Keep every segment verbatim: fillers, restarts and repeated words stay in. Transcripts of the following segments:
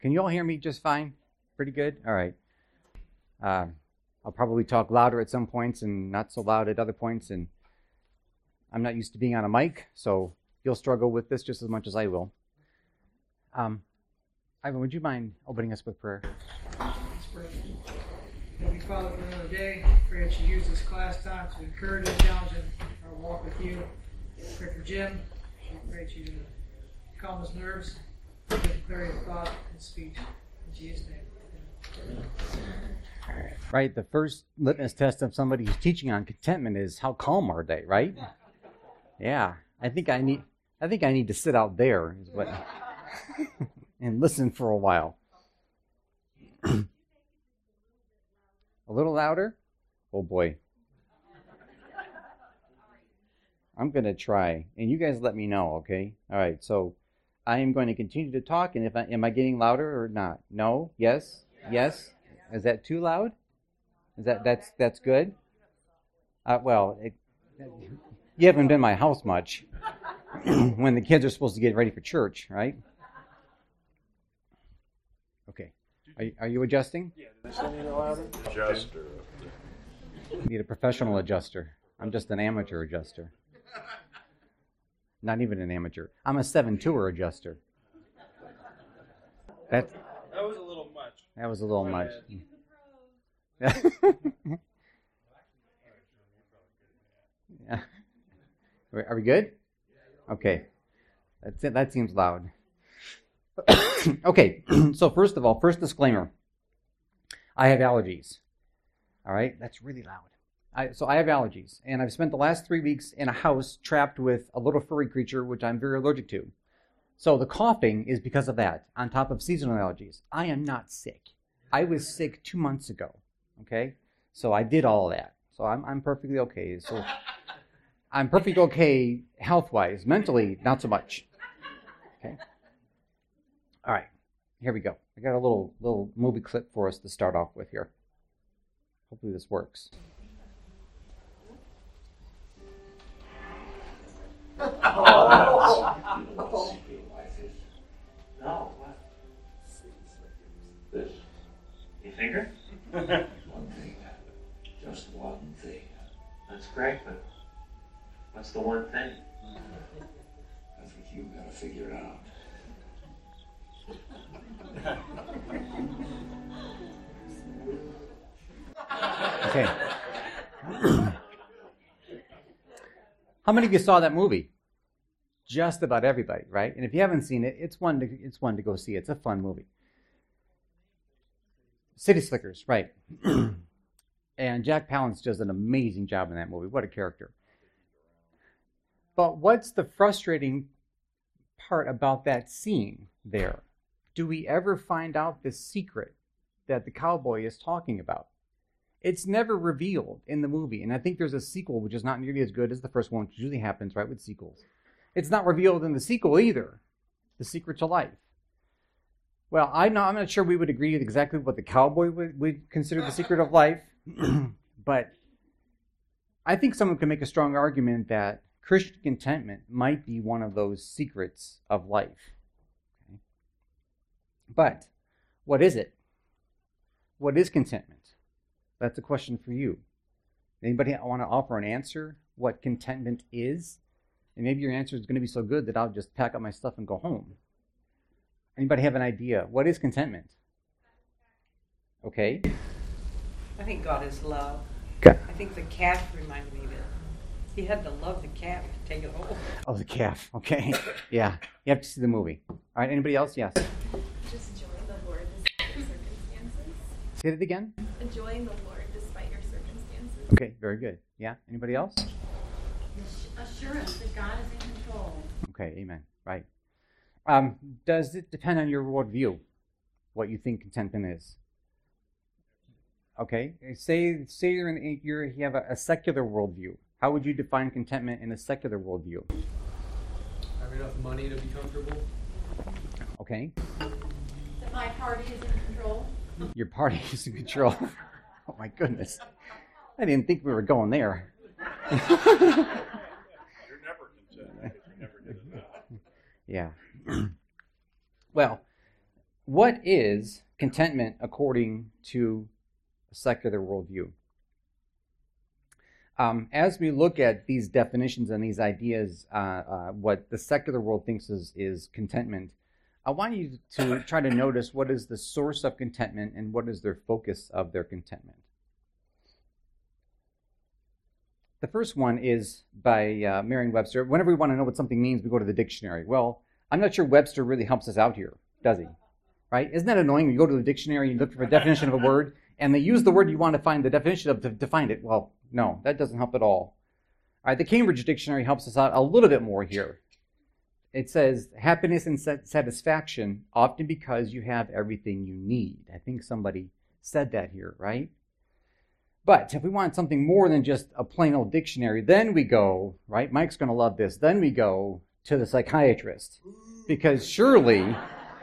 Can you all hear me just fine? Pretty good? All right. Uh, I'll probably talk louder at some points and not so loud at other points, and I'm not used to being on a mic, so you'll struggle with this just as much as I will. Um, Ivan, would you mind opening us with prayer? Let's pray. Heavenly Father, for another day, pray that you use this class time to encourage and challenge our walk with you. Pray for Jim. Pray that you to calm his nerves, give clarity of thought and speech. In Jesus' name. All right. Right, the first litmus test of somebody who's teaching on contentment is how calm are they, right? Yeah, I think I need. I think I need to sit out there is what, and listen for a while. A little louder? Oh boy. I'm going to try, and you guys let me know, okay? All right, so I am going to continue to talk, and if I, am I getting louder or not? No? Yes? Yes? Is that too loud? Is that that's that's good? Uh, well, it, you haven't been in my house much when the kids are supposed to get ready for church, right? Okay. Are, are you adjusting? Yeah, did they send you louder? Adjuster. Need a professional adjuster. I'm just an amateur adjuster. Not even an amateur. I'm a seven-tour adjuster. That, That was a little much. that was a little much. Yeah. Are we good? Okay. That's it. That seems loud. Okay, so first of all, first disclaimer. I have allergies. All right, that's really loud. I, so I have allergies, and I've spent the last three weeks in a house trapped with a little furry creature, which I'm very allergic to. So the coughing is because of that, on top of seasonal allergies. I am not sick. I was sick two months ago, okay? So I did all of that. So I'm I'm perfectly okay. So I'm perfectly okay health-wise. Mentally, not so much. Okay? All right, here we go. I got a little little movie clip for us to start off with here. Hopefully this works. Oh. No, what? This. You finger? One thing. Just one thing. That's great, but what's the one thing? That's what you gotta figure out. Okay. How many of you saw that movie? Just about everybody, right? And if you haven't seen it, it's one to it's one to go see. It's a fun movie. City Slickers, right? And Jack Palance does an amazing job in that movie. What a character! But what's the frustrating part about that scene there? Do we ever find out the secret that the cowboy is talking about? It's never revealed in the movie, and I think there's a sequel which is not nearly as good as the first one, which usually happens, right, with sequels. It's not revealed in the sequel either, The Secret to Life. Well, I'm not, I'm not sure we would agree with exactly what the cowboy would, would consider the secret of life, but I think someone can make a strong argument that Christian contentment might be one of those secrets of life. Okay? But what is it? What is contentment? That's a question for you. Anybody want to offer an answer what contentment is? And maybe your answer is going to be so good that I'll just pack up my stuff and go home. Anybody have an idea? What is contentment? Okay. I think God is love. Okay. I think the calf reminded me of it. He had to love the calf to take it home. Oh, the calf. Okay. Yeah. You have to see the movie. All right. Anybody else? Yes. Just enjoying the Lord despite your circumstances. Say it again. Enjoying the Lord despite your circumstances. Okay. Very good. Yeah. Anybody else? Assurance that God is in control. Okay. Amen. Right. Um, does it depend on your worldview, what you think contentment is? Okay. Say say you're in you're you have a, a secular worldview. How would you define contentment in a secular worldview? Have enough money to be comfortable. Okay. That my party is in control. Your party is in control. Oh my goodness. I didn't think we were going there. You're never content. You're never good enough. Yeah. Well, what is contentment according to a secular worldview? Um, as we look at these definitions and these ideas, uh, uh, what the secular world thinks is, is contentment, I want you to try to notice what is the source of contentment and what is their focus of their contentment. The first one is by uh, Merriam-Webster. Whenever we want to know what something means, we go to the dictionary. Well, I'm not sure Webster really helps us out here, does he? Right? Isn't that annoying when you go to the dictionary and you look for a definition of a word, and they use the word you want to find the definition of to, to find it? Well, no, that doesn't help at all. All right, the Cambridge Dictionary helps us out a little bit more here. It says, happiness and satisfaction, often because you have everything you need. I think somebody said that here, right? But if we want something more than just a plain old dictionary, then we go, right? Mike's going to love this. Then we go to the psychiatrist. Because surely,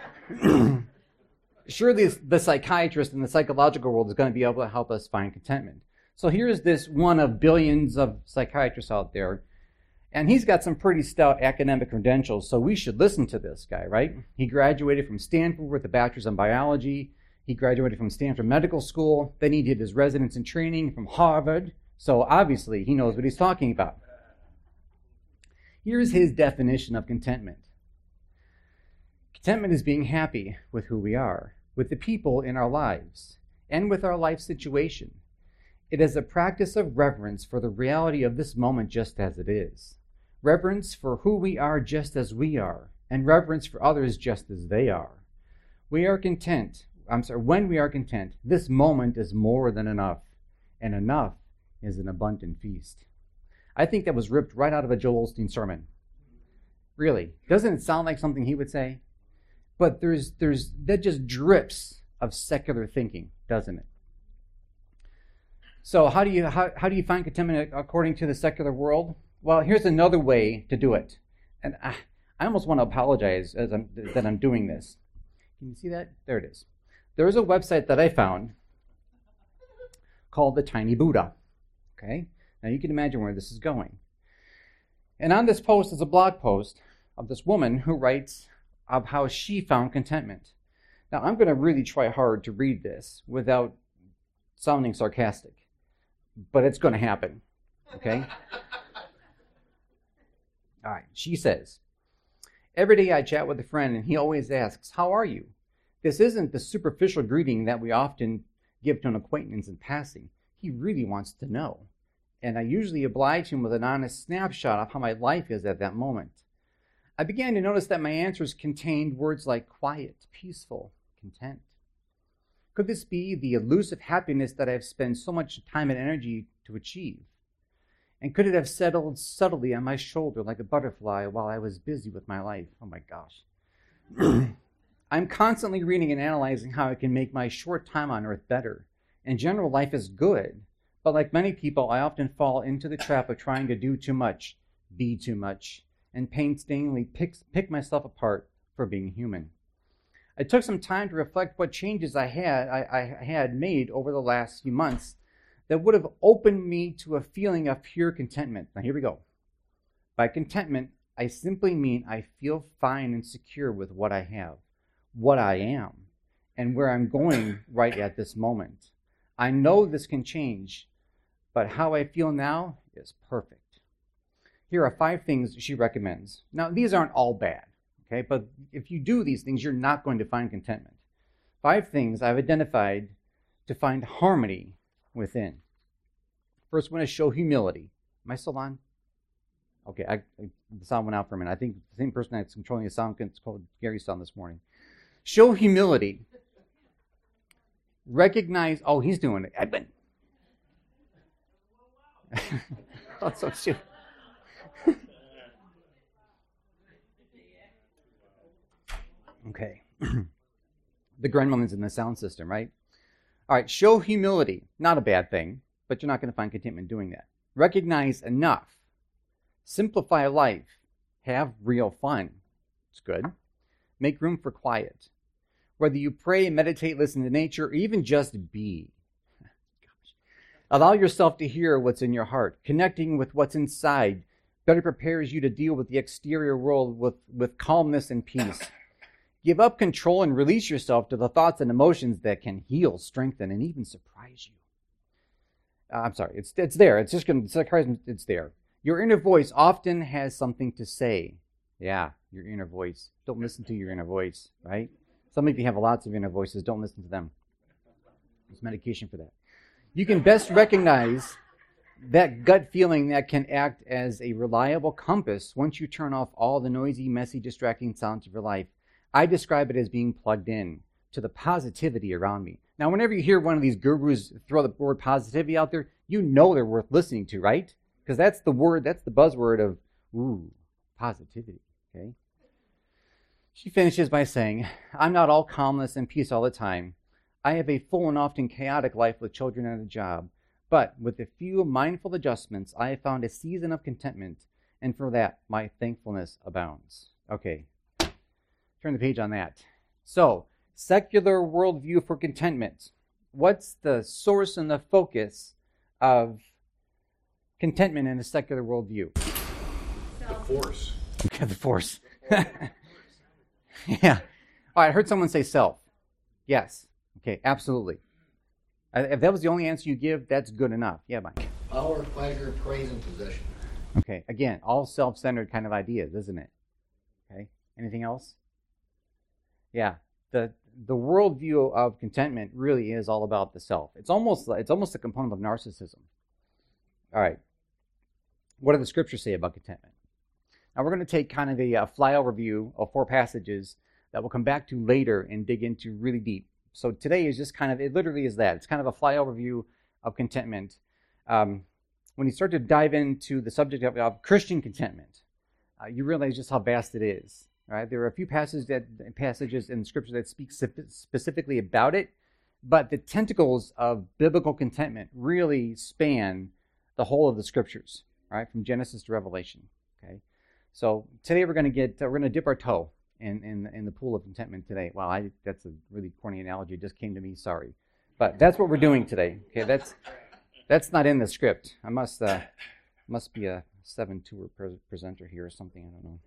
surely the psychiatrist in the psychological world is going to be able to help us find contentment. So here's this one of billions of psychiatrists out there. And he's got some pretty stout academic credentials, so we should listen to this guy, right? He graduated from Stanford with a bachelor's in biology. He graduated from Stanford Medical School. Then he did his residence and training from Harvard. So obviously he knows what he's talking about. Here's his definition of contentment. Contentment is being happy with who we are, with the people in our lives, and with our life situation. It is a practice of reverence for the reality of this moment just as it is. Reverence for who we are just as we are, and reverence for others just as they are. We are content, I'm sorry, when we are content, this moment is more than enough, and enough is an abundant feast. I think that was ripped right out of a Joel Osteen sermon. Really. Doesn't it sound like something he would say? But there's there's that just drips of secular thinking, doesn't it? So how do you how, how do you find contentment according to the secular world? Well, here's another way to do it. And I, I almost want to apologize as I'm, that I'm doing this. Can you see that? There it is. There's a website that I found called the Tiny Buddha. Okay? Now you can imagine where this is going. And on this post is a blog post of this woman who writes of how she found contentment. Now I'm going to really try hard to read this without sounding sarcastic, but it's going to happen. Okay? All right, she says, every day I chat with a friend and he always asks, how are you? This isn't the superficial greeting that we often give to an acquaintance in passing. He really wants to know. And I usually oblige him with an honest snapshot of how my life is at that moment. I began to notice that my answers contained words like quiet, peaceful, content. Could this be the elusive happiness that I have spent so much time and energy to achieve? And could it have settled subtly on my shoulder like a butterfly while I was busy with my life? Oh my gosh. I'm constantly reading and analyzing how I can make my short time on earth better. In general, life is good. But like many people, I often fall into the trap of trying to do too much, be too much, and painstakingly pick, pick myself apart for being human. I took some time to reflect what changes I had, I, I had made over the last few months that would have opened me to a feeling of pure contentment. Now here we go. By contentment, I simply mean I feel fine and secure with what I have, what I am, and where I'm going right at this moment. I know this can change, but how I feel now is perfect. Here are five things she recommends. Now, these aren't all bad, okay? But if you do these things, you're not going to find contentment. Five things I've identified to find harmony within. First one is show humility. Am I still on? Okay, I, I, the sound went out for a minute. I think the same person that's controlling the sound is called Gary's sound this morning. Show humility. Recognize, oh, he's doing it. Edmund. That's so cute. Okay. The gremlins in the sound system, right? All right, show humility. Not a bad thing, but you're not going to find contentment doing that. Recognize enough. Simplify life. Have real fun. It's good. Make room for quiet. Whether you pray, meditate, listen to nature, or even just be. Gosh. Allow yourself to hear what's in your heart. Connecting with what's inside better prepares you to deal with the exterior world with, with calmness and peace. Give up control and release yourself to the thoughts and emotions that can heal, strengthen, and even surprise you. Uh, I'm sorry, it's it's there. It's just going to surprise me. It's there. Your inner voice often has something to say. Yeah, your inner voice. Don't listen to your inner voice, right? Some of you have lots of inner voices. Don't listen to them. There's medication for that. You can best recognize that gut feeling that can act as a reliable compass once you turn off all the noisy, messy, distracting sounds of your life. I describe it as being plugged in to the positivity around me. Now, whenever you hear one of these gurus throw the word positivity out there, you know they're worth listening to, right? Because that's the word, that's the buzzword of, ooh, positivity, okay? She finishes by saying, I'm not all calmness and peace all the time. I have a full and often chaotic life with children and a job. But with a few mindful adjustments, I have found a season of contentment, and for that, my thankfulness abounds. Okay, turn the page on that. So, secular worldview for contentment. What's the source and the focus of contentment in a secular worldview? The force. Okay, the force. Yeah. All right, I heard someone say self. Yes. Okay, absolutely. If that was the only answer you give, that's good enough. Yeah, Mike. Power, pleasure, praise, and possession. Okay, again, all self-centered kind of ideas, isn't it? Okay, anything else? Yeah, the the worldview of contentment really is all about the self. It's almost it's almost a component of narcissism. All right, what do the scriptures say about contentment? Now we're going to take kind of a, a flyover view of four passages that we'll come back to later and dig into really deep. So today is just kind of, it literally is that. It's kind of a flyover view of contentment. Um, when you start to dive into the subject of, of Christian contentment, uh, you realize just how vast it is. Right? There are a few passages that passages in Scripture that speak specifically about it, but the tentacles of biblical contentment really span the whole of the Scriptures, right, from Genesis to Revelation. Okay, so today we're going to get uh, we're going to dip our toe in in in the pool of contentment today. Wow, I, that's a really corny analogy. It just came to me. Sorry, but that's what we're doing today. Okay, that's that's not in the script. I must uh, must be a seven tour pre- presenter here or something. I don't know.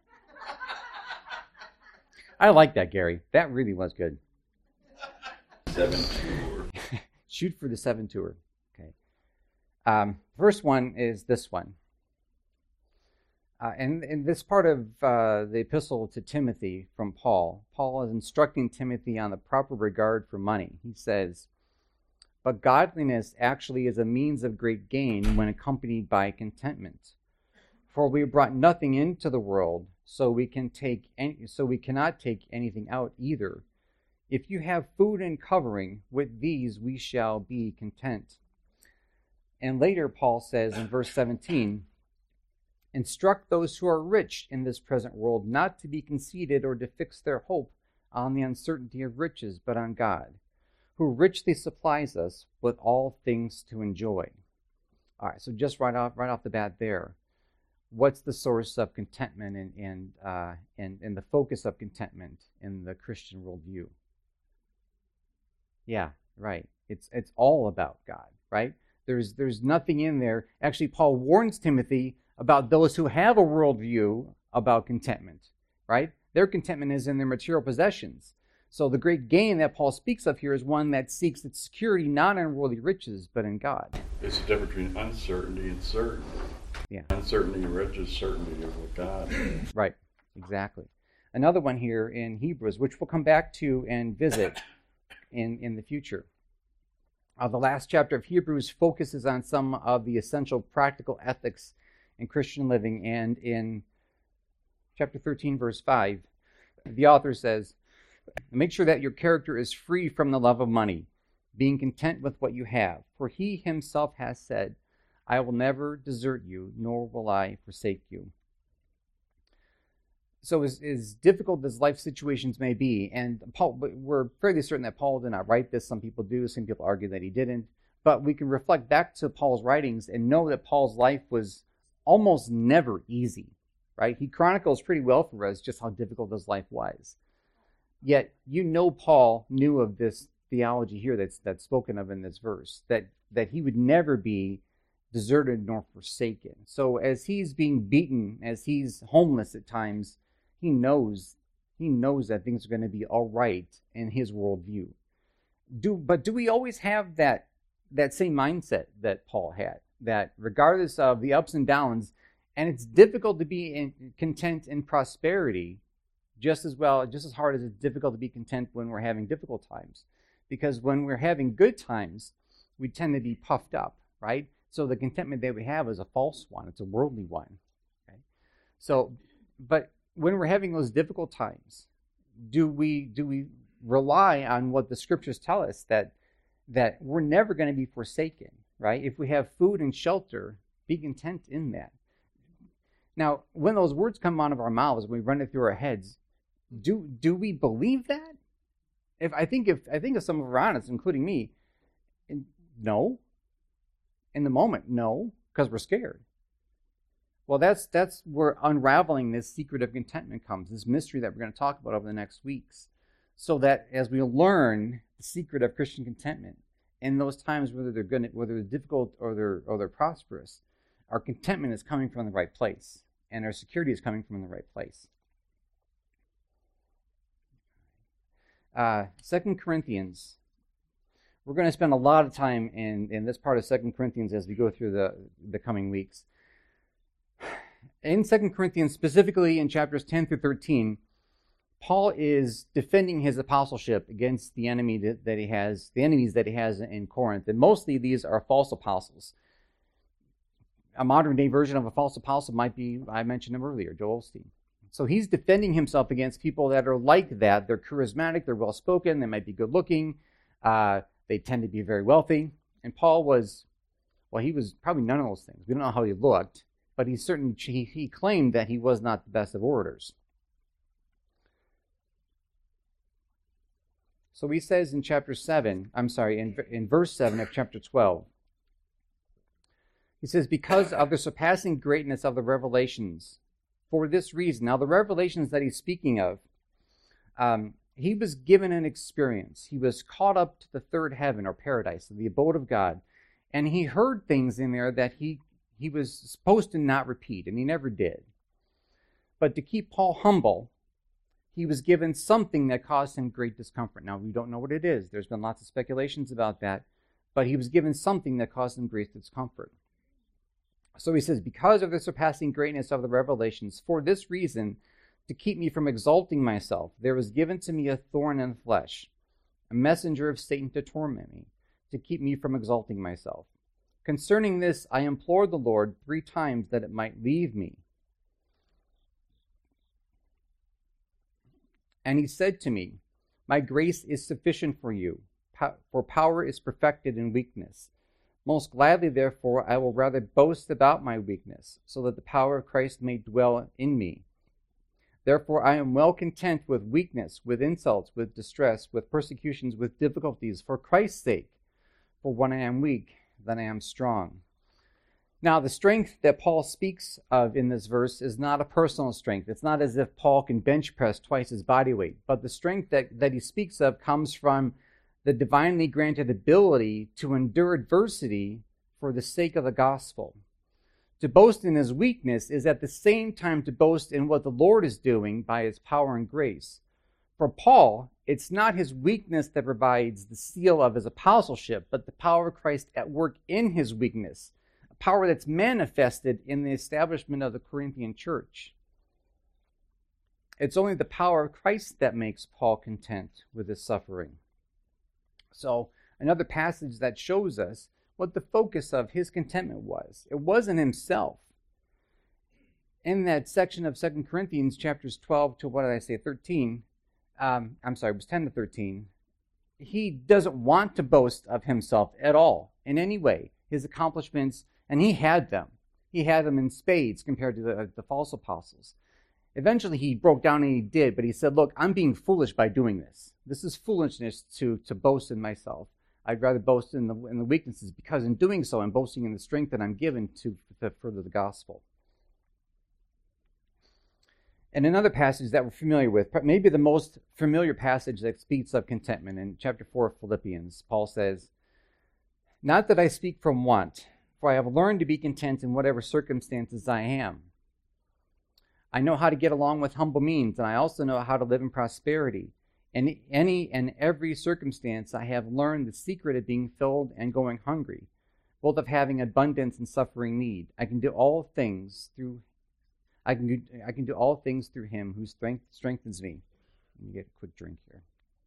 I like that, Gary. That really was good. Seven tour. Shoot for the seven tour. Okay. Um, first one is this one. Uh, and in this part of uh, the epistle to Timothy from Paul, Paul is instructing Timothy on the proper regard for money. He says, but godliness actually is a means of great gain when accompanied by contentment. For we brought nothing into the world, so we can take any, so we cannot take anything out either. If you have food and covering, with these we shall be content. And later Paul says in verse seventeen, instruct those who are rich in this present world not to be conceited or to fix their hope on the uncertainty of riches, but on God, who richly supplies us with all things to enjoy. All right, so just right off right off the bat there, what's the source of contentment and and uh, and, and the focus of contentment in the Christian worldview? Yeah, right. It's it's all about God, right? There's there's nothing in there. Actually, Paul warns Timothy about those who have a worldview about contentment, right? Their contentment is in their material possessions. So the great gain that Paul speaks of here is one that seeks its security not in worldly riches, but in God. It's the difference between uncertainty and certainty. Yeah. Uncertainty of riches, certainty of with God. Right, exactly. Another one here in Hebrews, which we'll come back to and visit in, in the future. Uh, the last chapter of Hebrews focuses on some of the essential practical ethics in Christian living, and in chapter thirteen, verse five, the author says, make sure that your character is free from the love of money, being content with what you have. For he himself has said, I will never desert you, nor will I forsake you. So as, as difficult as life situations may be, and Paul, we're fairly certain that Paul did not write this. Some people do. Some people argue that he didn't. But we can reflect back to Paul's writings and know that Paul's life was almost never easy, right? He chronicles pretty well for us just how difficult his life was. Yet, you know, Paul knew of this theology here that's that's spoken of in this verse, that, that he would never be deserted nor forsaken. So as he's being beaten, as he's homeless at times, he knows, He knows that things are going to be all right in his worldview. Do but do we always have that that same mindset that Paul had? That regardless of the ups and downs, and it's difficult to be in, content in prosperity, just as well, just as hard as it's difficult to be content when we're having difficult times. Because when we're having good times, we tend to be puffed up, right? So the contentment that we have is a false one. It's a worldly one. Okay? So, but when we're having those difficult times, do we do we rely on what the scriptures tell us, that that we're never going to be forsaken, right? If we have food and shelter, be content in that. Now, when those words come out of our mouths, when we run it through our heads, do do we believe that? If I think if I think if some of our honest, including me, no. In the moment, no, because we're scared. Well, that's that's where unraveling this secret of contentment comes, this mystery that we're going to talk about over the next weeks. So that as we learn the secret of Christian contentment, in those times whether they're good, whether they're difficult or they're or they're prosperous, our contentment is coming from the right place, and our security is coming from the right place. Uh, Second Corinthians. We're going to spend a lot of time in, in this part of Second Corinthians as we go through the, the coming weeks. In Second Corinthians, specifically in chapters ten through thirteen, Paul is defending his apostleship against the enemy that, that he has, the enemies that he has in Corinth. And mostly these are false apostles. A modern day version of a false apostle might be, I mentioned him earlier, Joel Osteen. So he's defending himself against people that are like that. They're charismatic, they're well-spoken, they might be good-looking, uh, they tend to be very wealthy. And Paul was, well, he was probably none of those things. We don't know how he looked, but he certainly, he, he claimed that he was not the best of orators. So he says in chapter seven, I'm sorry, in, in verse seven of chapter twelve, he says, because of the surpassing greatness of the revelations, for this reason. Now, the revelations that he's speaking of, um, he was given an experience. He was caught up to the third heaven or paradise, the abode of God, and he heard things in there that he, he was supposed to not repeat, and he never did. But to keep Paul humble, he was given something that caused him great discomfort. Now, we don't know what it is. There's been lots of speculations about that, but he was given something that caused him great discomfort. So he says, because of the surpassing greatness of the revelations, for this reason, to keep me from exalting myself, there was given to me a thorn in the flesh, a messenger of Satan to torment me, to keep me from exalting myself. Concerning this, I implored the Lord three times that it might leave me. And he said to me, my grace is sufficient for you, for power is perfected in weakness. Most gladly, therefore, I will rather boast about my weakness, so that the power of Christ may dwell in me. Therefore, I am well content with weakness, with insults, with distress, with persecutions, with difficulties, for Christ's sake. For when I am weak, then I am strong. Now, the strength that Paul speaks of in this verse is not a personal strength. It's not as if Paul can bench press twice his body weight, but the strength that, that he speaks of comes from the divinely granted ability to endure adversity for the sake of the gospel. To boast in his weakness is at the same time to boast in what the Lord is doing by his power and grace. For Paul, it's not his weakness that provides the seal of his apostleship, but the power of Christ at work in his weakness, a power that's manifested in the establishment of the Corinthian church. It's only the power of Christ that makes Paul content with his suffering. So, another passage that shows us what the focus of his contentment was. It wasn't himself. In that section of Second Corinthians, chapters twelve to, what did I say, thirteen, um, I'm sorry, it was ten to thirteen, he doesn't want to boast of himself at all, in any way. His accomplishments, and he had them. He had them in spades compared to the, the false apostles. Eventually he broke down and he did, but he said, look, I'm being foolish by doing this. This is foolishness to, to boast in myself. I'd rather boast in the, in the weaknesses, because in doing so, I'm boasting in the strength that I'm given to, to further the gospel. And another passage that we're familiar with, maybe the most familiar passage that speaks of contentment, in chapter four of Philippians, Paul says, not that I speak from want, for I have learned to be content in whatever circumstances I am. I know how to get along with humble means, and I also know how to live in prosperity. In any and every circumstance, I have learned the secret of being filled and going hungry, both of having abundance and suffering need. I can do all things through I can do I can do all things through him who strength, strengthens me. Let me get a quick drink here.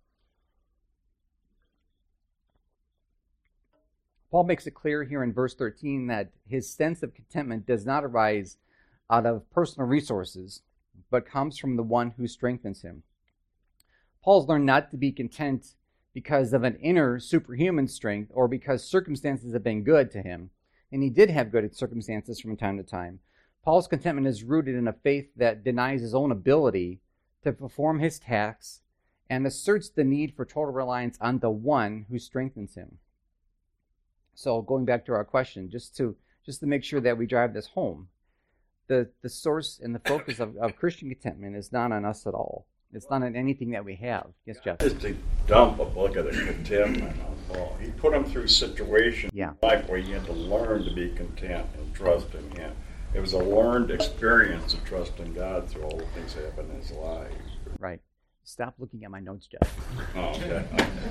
Paul makes it clear here in verse thirteen that his sense of contentment does not arise out of personal resources, but comes from the one who strengthens him. Paul's learned not to be content because of an inner superhuman strength or because circumstances have been good to him, and he did have good circumstances from time to time. Paul's contentment is rooted in a faith that denies his own ability to perform his tasks and asserts the need for total reliance on the one who strengthens him. So going back to our question, just to just to make sure that we drive this home, the, the source and the focus of, of Christian contentment is not on us at all. It's not on anything that we have. Yes, Jeff? Just to dump a bucket of contentment on Paul. He put him through situations Yeah. in life where he had to learn to be content and trust in him. It was a learned experience of trusting God through all the things that happened in his life. Right. Stop looking at my notes, Jeff. Oh, okay.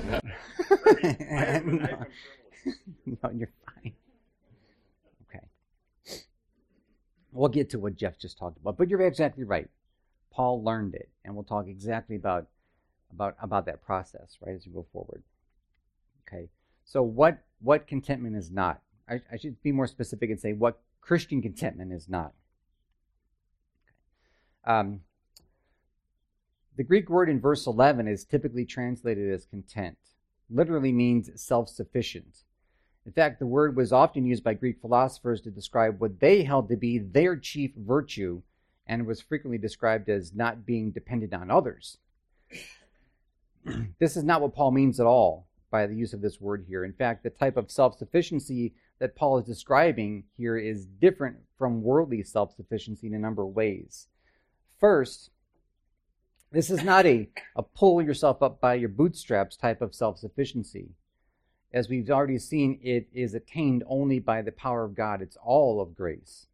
no. No, you're fine. Okay. We'll get to what Jeff just talked about, but you're exactly right. Paul learned it, and we'll talk exactly about about about that process, right, as we go forward. Okay. So what what contentment is not? I, I should be more specific and say what Christian contentment is not. Um, the Greek word in verse eleven is typically translated as content. Literally means self-sufficient. In fact, the word was often used by Greek philosophers to describe what they held to be their chief virtue, and was frequently described as not being dependent on others. This is not what Paul means at all by the use of this word here. In fact, the type of self-sufficiency that Paul is describing here is different from worldly self-sufficiency in a number of ways. First, this is not a, a pull yourself up by your bootstraps type of self-sufficiency. As we've already seen, it is attained only by the power of God. It's all of grace.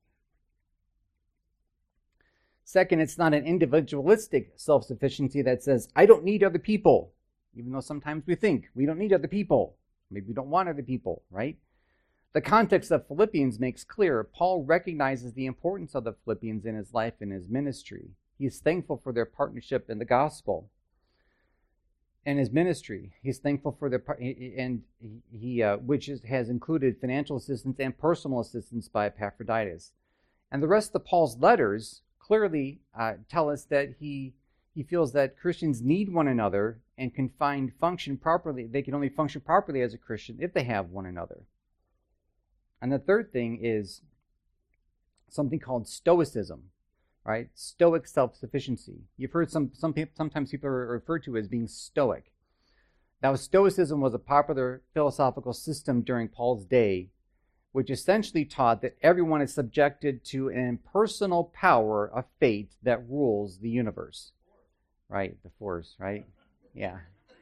Second, it's not an individualistic self-sufficiency that says, I don't need other people, even though sometimes we think we don't need other people. Maybe we don't want other people, right? The context of Philippians makes clear Paul recognizes the importance of the Philippians in his life and his ministry. He is thankful for their partnership in the gospel and his ministry. He's thankful for their, and he, uh, which is, has included financial assistance and personal assistance by Epaphroditus. And the rest of Paul's letters clearly uh, tell us that he he feels that Christians need one another and can find function properly. They can only function properly as a Christian if they have one another. And the third thing is something called stoicism, right? Stoic self-sufficiency. You've heard some some people, sometimes people are referred to as being stoic. Now, stoicism was a popular philosophical system during Paul's day, which essentially taught that everyone is subjected to an impersonal power of fate that rules the universe. Right, the force, right? Yeah.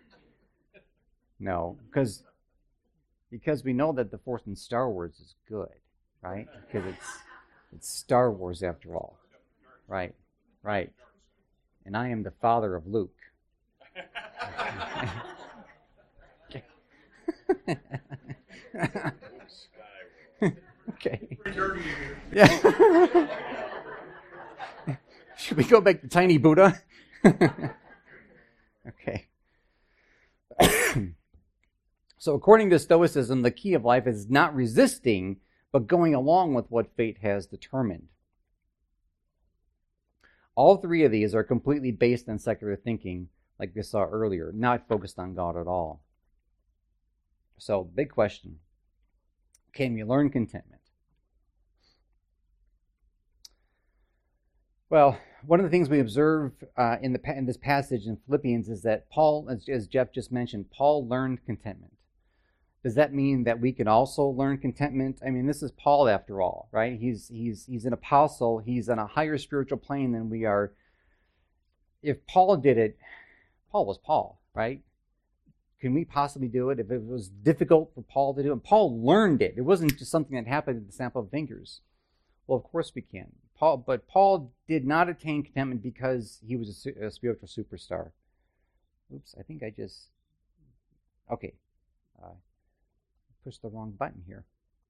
No, because because we know that the force in Star Wars is good, right? Because it's it's Star Wars after all. Right, right. And I am the father of Luke. Okay. Yeah. Should we go back to Tiny Buddha? Okay. So according to Stoicism, the key of life is not resisting, but going along with what fate has determined. All three of these are completely based on secular thinking, like we saw earlier, not focused on God at all. So, big question. Can we learn contentment? Well, one of the things we observe uh, in, the, in this passage in Philippians is that Paul, as, as Jeff just mentioned, Paul learned contentment. Does that mean that we can also learn contentment? I mean, this is Paul after all, right? He's he's he's an apostle. He's on a higher spiritual plane than we are. If Paul did it, Paul was Paul, right? Can we possibly do it? If it was difficult for Paul to do it, Paul learned it. It wasn't just something that happened at the snap of fingers. Well, of course we can. Paul, but Paul did not attain contentment because he was a, su- a spiritual superstar. Oops, I think I just, okay, uh, pushed the wrong button here.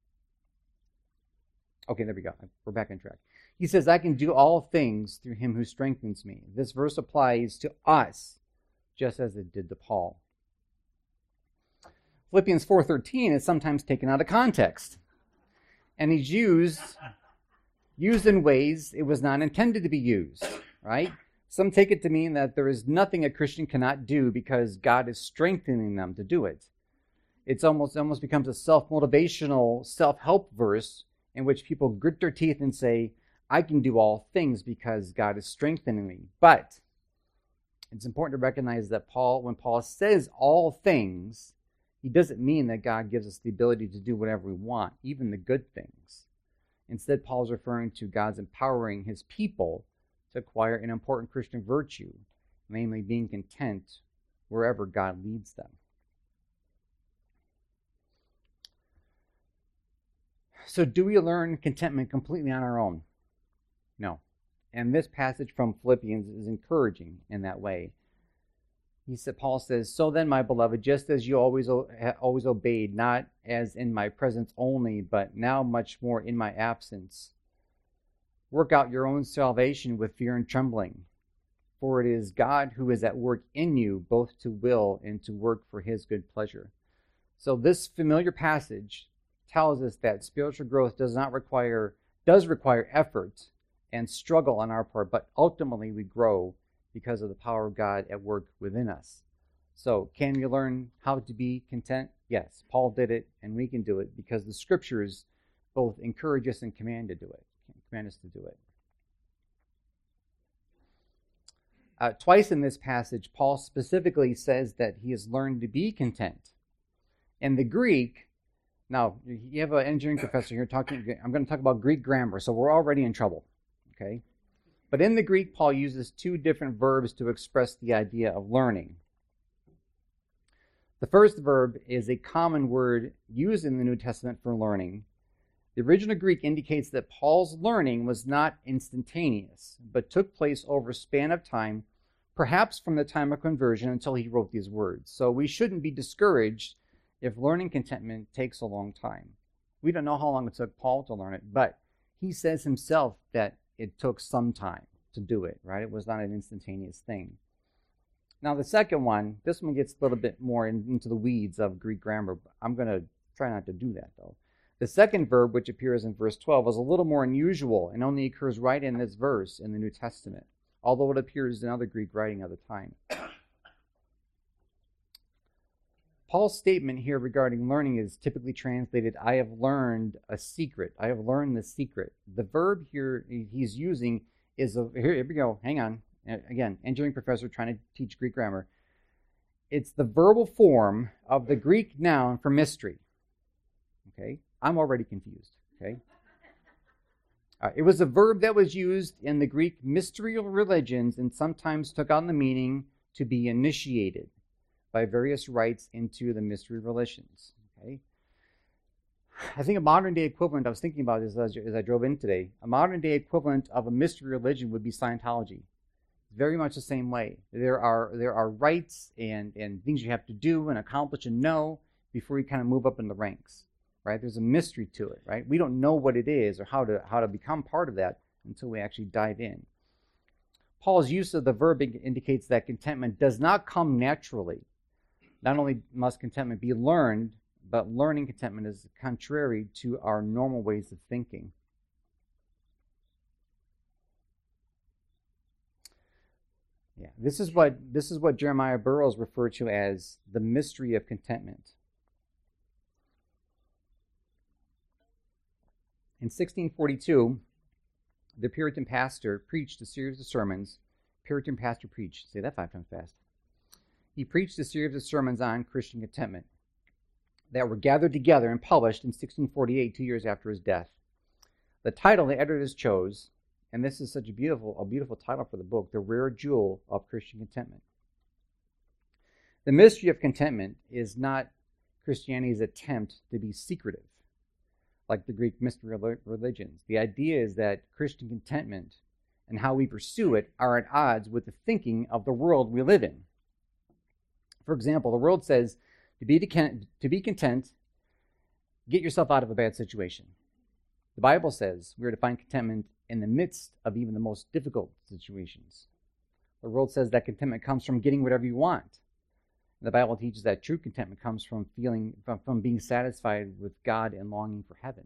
Okay, there we go. We're back on track. He says, I can do all things through him who strengthens me. This verse applies to us just as it did to Paul. Philippians four thirteen is sometimes taken out of context. And he's used, used in ways it was not intended to be used, right? Some take it to mean that there is nothing a Christian cannot do because God is strengthening them to do it. It's almost, almost becomes a self-motivational, self-help verse in which people grit their teeth and say, I can do all things because God is strengthening me. But it's important to recognize that Paul, when Paul says all things, he doesn't mean that God gives us the ability to do whatever we want, even the good things. Instead, Paul is referring to God's empowering his people to acquire an important Christian virtue, namely being content wherever God leads them. So do we learn contentment completely on our own? No. And this passage from Philippians is encouraging in that way. He said, Paul says, so then, my beloved, just as you always always obeyed, not as in my presence only, but now much more in my absence, work out your own salvation with fear and trembling. For it is God who is at work in you, both to will and to work for his good pleasure. So this familiar passage tells us that spiritual growth does not require, does require effort and struggle on our part, but ultimately we grow because of the power of God at work within us. So can we learn how to be content? Yes, Paul did it, and we can do it because the scriptures both encourage us and command to do it. Command us to do it. Uh, twice in this passage, Paul specifically says that he has learned to be content. In the Greek, now you have an engineering professor here talking. I'm going to talk about Greek grammar, so we're already in trouble. Okay. But in the Greek, Paul uses two different verbs to express the idea of learning. The first verb is a common word used in the New Testament for learning. The original Greek indicates that Paul's learning was not instantaneous, but took place over a span of time, perhaps from the time of conversion until he wrote these words. So we shouldn't be discouraged if learning contentment takes a long time. We don't know how long it took Paul to learn it, but he says himself that it took some time to do it, right? It was not an instantaneous thing. Now, the second one, this one gets a little bit more in, into the weeds of Greek grammar. But I'm going to try not to do that, though. The second verb, which appears in verse twelve, is a little more unusual and only occurs right in this verse in the New Testament, although it appears in other Greek writing of the time. Paul's statement here regarding learning is typically translated, I have learned a secret. I have learned the secret. The verb here he's using is, a, here, here we go, hang on. Again, engineering professor trying to teach Greek grammar. It's the verbal form of the Greek noun for mystery. Okay, I'm already confused. Okay, uh, it was a verb that was used in the Greek mystical religions and sometimes took on the meaning to be initiated by various rites into the mystery religions. Okay, I think a modern day equivalent, I was thinking about this as, as I drove in today, a modern day equivalent of a mystery religion would be Scientology. Very much the same way. There are there are rites and, and things you have to do and accomplish and know before you kind of move up in the ranks. Right? There's a mystery to it, right? We don't know what it is or how to how to become part of that until we actually dive in. Paul's use of the verb indicates that contentment does not come naturally. Not only must contentment be learned, but learning contentment is contrary to our normal ways of thinking. Yeah, this is what this is what Jeremiah Burroughs referred to as the mystery of contentment. In sixteen forty-two, the Puritan pastor preached a series of sermons. Puritan pastor preached. Say that five times fast. He preached a series of sermons on Christian contentment that were gathered together and published in sixteen forty-eight, two years after his death. The title the editors chose, and this is such a beautiful, a beautiful title for the book, The Rare Jewel of Christian Contentment. The mystery of contentment is not Christianity's attempt to be secretive. like the Greek mystery religions. The idea is that Christian contentment and how we pursue it are at odds with the thinking of the world we live in. For example, the world says to be, to be content, get yourself out of a bad situation. The Bible says we are to find contentment in the midst of even the most difficult situations. The world says that contentment comes from getting whatever you want. The Bible teaches that true contentment comes from feeling, from, from being satisfied with God and longing for heaven.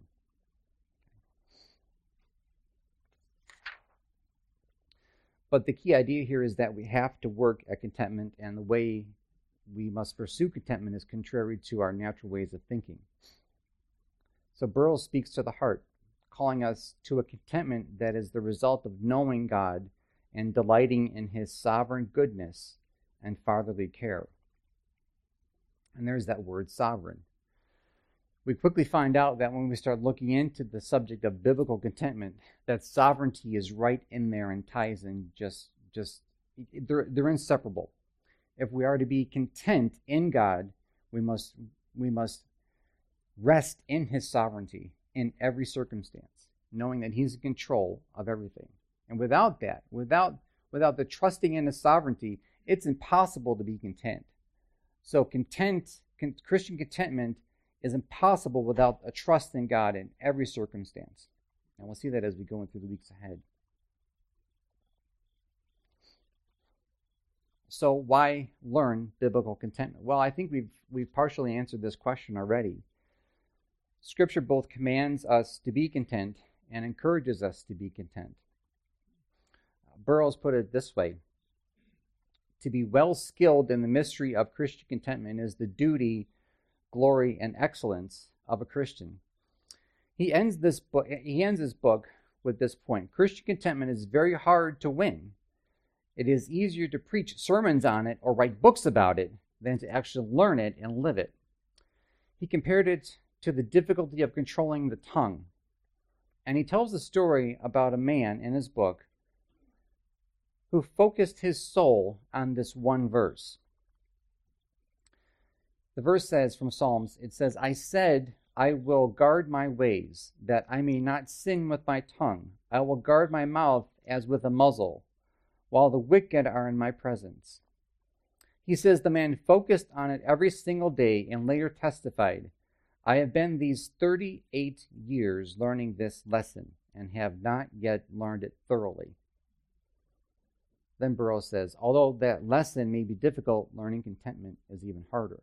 But the key idea here is that we have to work at contentment, and the way we must pursue contentment is contrary to our natural ways of thinking. So Burroughs speaks to the heart, calling us to a contentment that is the result of knowing God and delighting in his sovereign goodness and fatherly care. And there's that word, sovereign. We quickly find out that when we start looking into the subject of biblical contentment, that sovereignty is right in there and ties in just, just they're, they're inseparable. If we are to be content in God, we must, we must rest in his sovereignty in every circumstance, knowing that he's in control of everything. And without that, without, without the trusting in his sovereignty, it's impossible to be content. So content, con- Christian contentment is impossible without a trust in God in every circumstance. And we'll see that as we go through the weeks ahead. So why learn biblical contentment? Well, I think we've we've partially answered this question already. Scripture both commands us to be content and encourages us to be content. Burroughs put it this way: to be well skilled in the mystery of Christian contentment is the duty, glory, and excellence of a Christian. He ends this book. He ends his book with this point: Christian contentment is very hard to win. It is easier to preach sermons on it or write books about it than to actually learn it and live it. He compared it to the difficulty of controlling the tongue. And he tells the story about a man in his book who focused his soul on this one verse. The verse says from Psalms, it says, I said, I will guard my ways, that I may not sin with my tongue. I will guard my mouth as with a muzzle, while the wicked are in my presence. He says the man focused on it every single day and later testified, I have been these thirty-eight years learning this lesson and have not yet learned it thoroughly. Then Burroughs says, although that lesson may be difficult, learning contentment is even harder.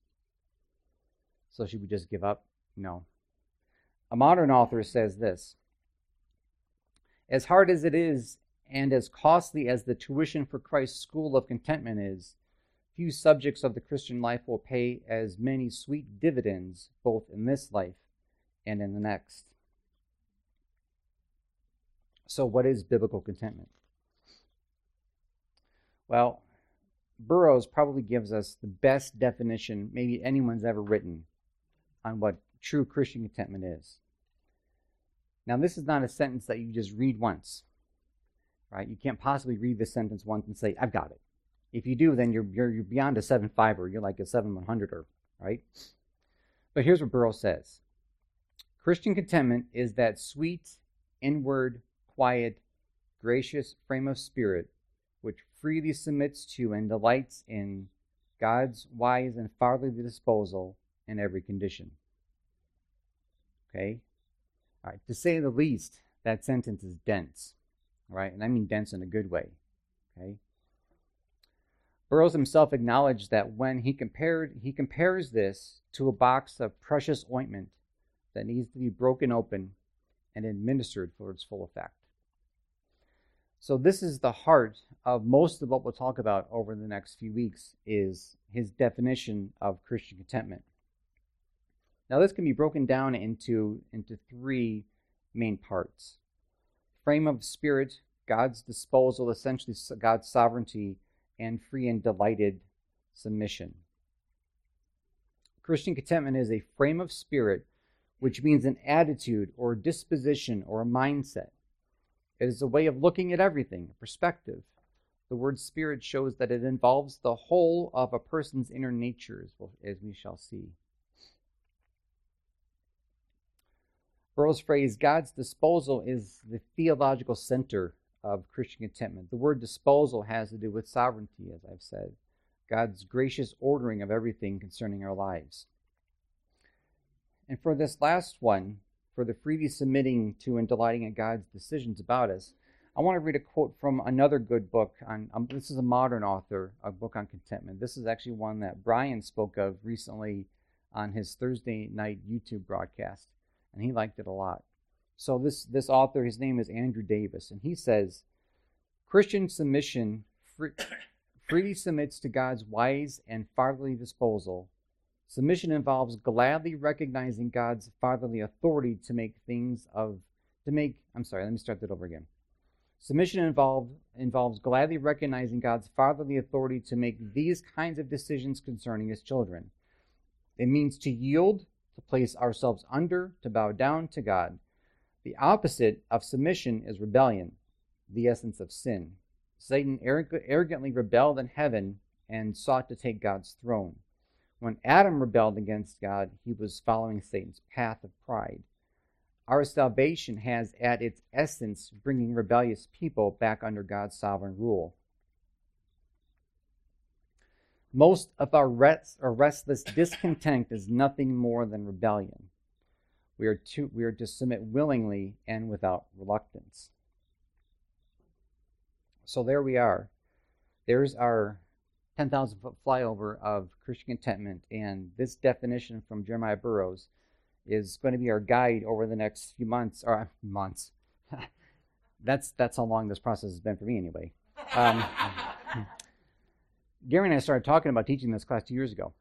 So should we just give up? No. A modern author says this: as hard as it is and as costly as the tuition for Christ's school of contentment is, few subjects of the Christian life will pay as many sweet dividends both in this life and in the next. So what is biblical contentment? Well, Burroughs probably gives us the best definition maybe anyone's ever written on what true Christian contentment is. Now, this is not a sentence that you just read once, right? You can't possibly read this sentence once and say, I've got it. If you do, then you're you're, you're beyond a seven five-er. You're like a seven one hundred-er, right? But here's what Burroughs says. Christian contentment is that sweet, inward, quiet, gracious frame of spirit which freely submits to and delights in God's wise and fatherly disposal in every condition. Okay? All right, to say the least, that sentence is dense, right? And I mean dense in a good way, okay? Burroughs himself acknowledged that when he compared, he compares this to a box of precious ointment that needs to be broken open and administered for its full effect. So this is the heart of most of what we'll talk about over the next few weeks, is his definition of Christian contentment. Now this can be broken down into, into three main parts. Frame of spirit, God's disposal, essentially God's sovereignty, and free and delighted submission. Christian contentment is a frame of spirit, which means an attitude or disposition or a mindset. It is a way of looking at everything, a perspective. The word spirit shows that it involves the whole of a person's inner nature, as we shall see. Burroughs' phrase, God's disposal, is the theological center of Christian contentment. The word disposal has to do with sovereignty, as I've said. God's gracious ordering of everything concerning our lives. And for this last one, for the freely submitting to and delighting in God's decisions about us, I want to read a quote from another good book. On um, this is a modern author, a book on contentment. This is actually one that Brian spoke of recently on his Thursday night YouTube broadcast, and he liked it a lot. So this, this author, his name is Andrew Davis, and he says, Christian submission free, freely submits to God's wise and fatherly disposal. Submission involves gladly recognizing God's fatherly authority to make things of, to make, I'm sorry, let me start that over again. Submission involved, involves gladly recognizing God's fatherly authority to make these kinds of decisions concerning his children. It means to yield, to place ourselves under, to bow down to God. The opposite of submission is rebellion, the essence of sin. Satan arrogantly rebelled in heaven and sought to take God's throne. When Adam rebelled against God, he was following Satan's path of pride. Our salvation has at its essence bringing rebellious people back under God's sovereign rule. Most of our rest, or restless discontent is nothing more than rebellion. We are to, we are to submit willingly and without reluctance. So there we are. There's our ten thousand foot flyover of Christian contentment, and this definition from Jeremiah Burroughs is going to be our guide over the next few months, or months. that's that's how long this process has been for me anyway. Um, Gary and I started talking about teaching this class two years ago.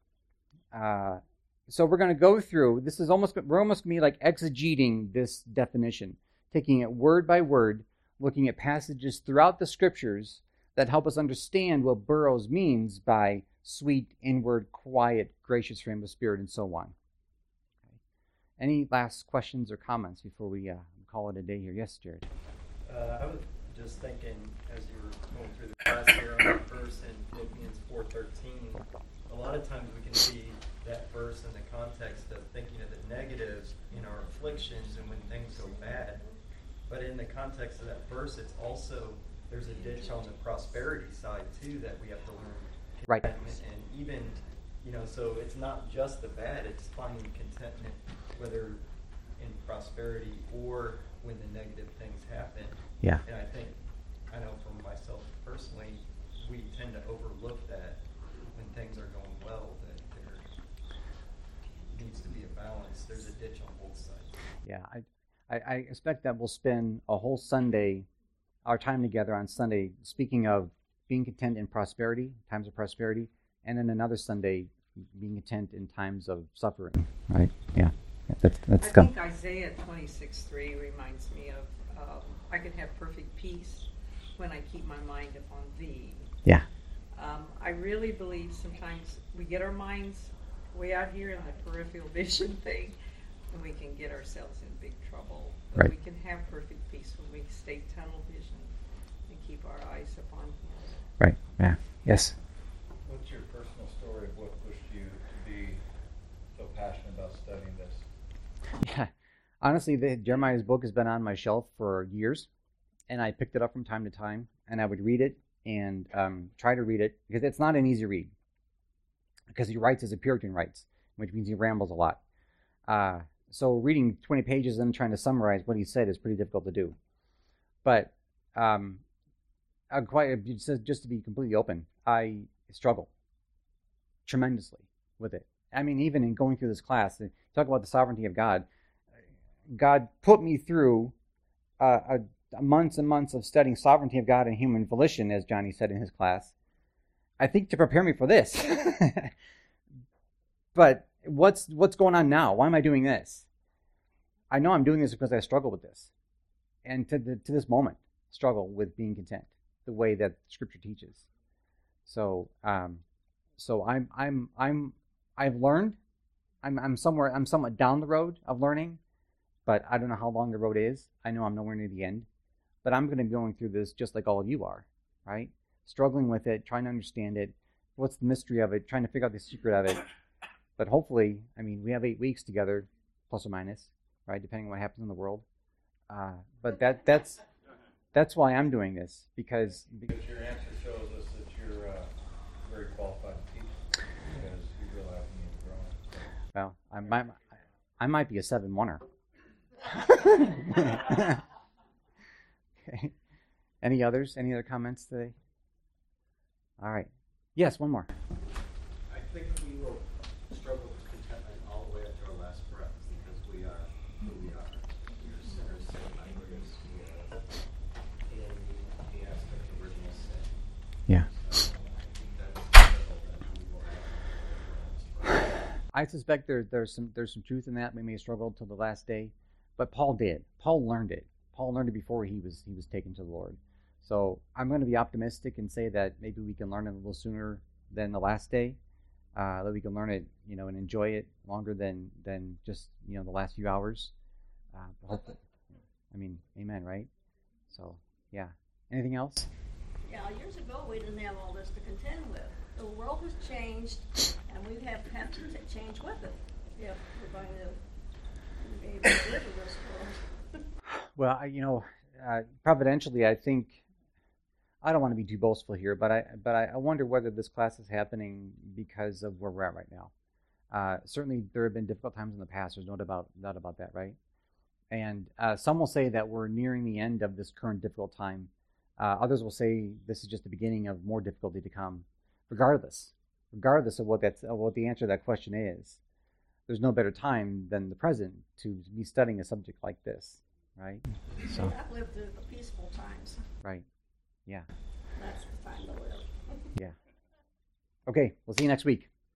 Uh, so we're going to go through, this is almost, we're almost going to be like exegeting this definition, taking it word by word, looking at passages throughout the scriptures that help us understand what Burroughs means by sweet, inward, quiet, gracious frame of spirit, and so on. Okay. Any last questions or comments before we uh, call it a day here? Yes, Jared. Uh, I was just thinking, as you were going through the class here on that verse in Philippians four thirteen, a lot of times we can see that verse in the context of thinking of the negatives in our afflictions and when things go bad. But in the context of that verse, it's also, there's a ditch on the prosperity side too that we have to learn. Right. And even, you know, so it's not just the bad, it's finding contentment, whether in prosperity or when the negative things happen. Yeah. And I think, I know for myself personally, we tend to overlook that when things are going well, that there needs to be a balance. There's a ditch on both sides. Yeah, I, I, I expect that we'll spend a whole Sunday, our time together on Sunday, speaking of being content in prosperity, times of prosperity, and then another Sunday, being content in times of suffering. Right? Yeah. That's, that's I come. think Isaiah twenty-six three reminds me of, um, I can have perfect peace when I keep my mind upon thee. Yeah. Um, I really believe sometimes we get our minds way out here in the peripheral vision thing, and we can get ourselves in big trouble. But Right. we can have perfect peace when we stay tunnel vision and keep our eyes upon him. Right. Yeah. Yes. What's your personal story of what pushed you to be so passionate about studying this? Yeah. Honestly, the, Jeremiah's book has been on my shelf for years, and I picked it up from time to time, and I would read it and um, try to read it, because it's not an easy read, because he writes as a Puritan writes, which means he rambles a lot. Uh, so reading twenty pages and trying to summarize what he said is pretty difficult to do. But um, I'm quite, just, just to be completely open, I struggle tremendously with it. I mean, even in going through this class, talk about the sovereignty of God. God put me through uh, a, months and months of studying sovereignty of God and human volition, as Johnny said in his class, I think to prepare me for this. But what's what's going on now? Why am I doing this? I know I'm doing this because I struggle with this. And to the, to this moment, struggle with being content, the way that Scripture teaches. So, um, so I'm I'm I'm I've learned. I'm I'm somewhere I'm somewhat down the road of learning, but I don't know how long the road is. I know I'm nowhere near the end, but I'm going to be going through this just like all of you are, right? Struggling with it, trying to understand it. What's the mystery of it? Trying to figure out the secret of it. But hopefully, I mean, we have eight weeks together, plus or minus, right? Depending on what happens in the world. Uh, but that that's that's why I'm doing this, because Because your answer shows us that you're uh, very qualified to teach, because you realize you need to grow. well, I might I might be a seven oneer. Okay. Any others? Any other comments today? All right. Yes, one more. I think we will struggle with contentment all the way up to our last breath because we are who we are. We are sinners saved by grace. We are in the aspect of original sin. Yeah. So I think that's difficult that we will have. I suspect there, there's some there's some truth in that. We may struggle till the last day, but Paul did. Paul learned it. Paul learned it before he was he was taken to the Lord. So I'm going to be optimistic and say that maybe we can learn it a little sooner than the last day. Uh, that we can learn it, you know, and enjoy it longer than than just you know the last few hours. Uh, hopefully, I mean, amen, right? So yeah. Anything else? Yeah, years ago we didn't have all this to contend with. The world has changed, and we have, have to t- change with it if we're going to be able to live in this world. Well, I, you know, uh, providentially, I think I don't want to be too boastful here, but I but I, I wonder whether this class is happening because of where we're at right now. Uh, certainly, there have been difficult times in the past. There's no doubt about, doubt about that, right? And uh, some will say that we're nearing the end of this current difficult time. Uh, others will say this is just the beginning of more difficulty to come. Regardless, regardless of what that's of what the answer to that question is, there's no better time than the present to be studying a subject like this, right? So I've lived through the peaceful times. right, yeah, That's the time to live. yeah. Okay, we'll see you next week.